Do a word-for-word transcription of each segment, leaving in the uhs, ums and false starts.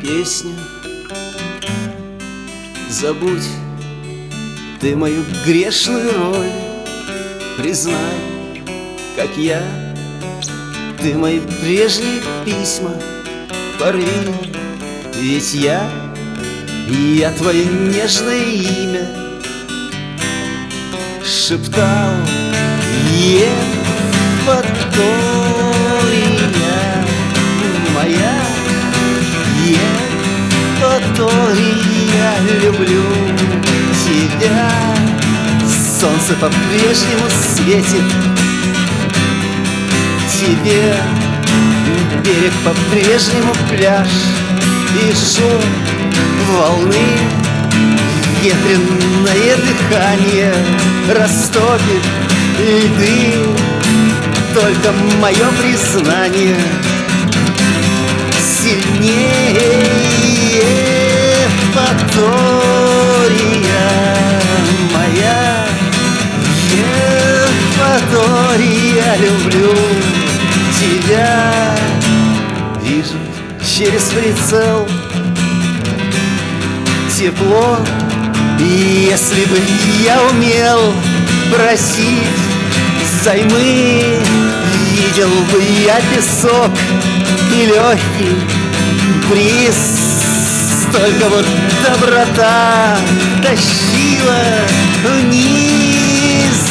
песню. Забудь ты мою грешную роль, признай, как я, ты мои прежние письма порви. Ведь я, я твое нежное имя шептал, Евпатория моя, Евпатория, люблю тебя. Солнце по-прежнему светит тебе, берег по-прежнему пляж, и шум волны, ветреное дыхание растопит льды. Только мое признание сильнее Евпатория моя, Евпатория, люблю тебя. Вижу через прицел тепло, и если бы я умел просить взаймы, видел бы я песок и легкий бриз. Только вот доброта тащила вниз.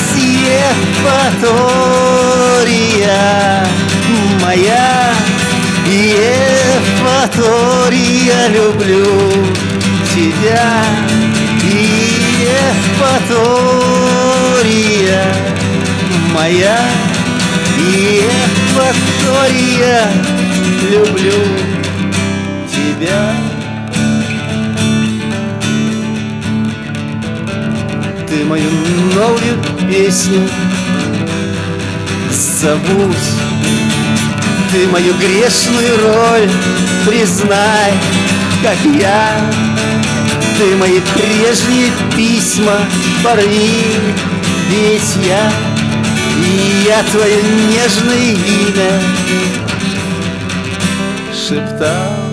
Евпатория моя, Евпатория, люблю тебя. Евпатория моя, Евпатория, люблю тебя. Ты мою новую песню забудь, ты мою грешную роль признай, как я, ты мои прежние письма порви. Ведь я, я твое нежное имя шептал.